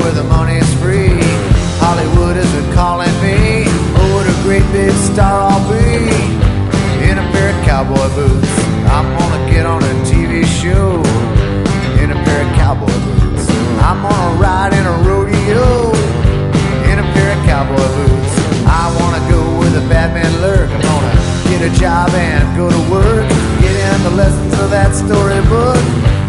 where the money's free. Hollywood isn't calling me. Oh, what a great big star I'll be. In a pair of cowboy boots, I'm gonna get on a TV show. In a pair of cowboy boots, I'm gonna ride in a rodeo. In a pair of cowboy boots, I wanna go where the bad men lurk. I'm gonna get a job and go to work. Get in the lessons of that storybook.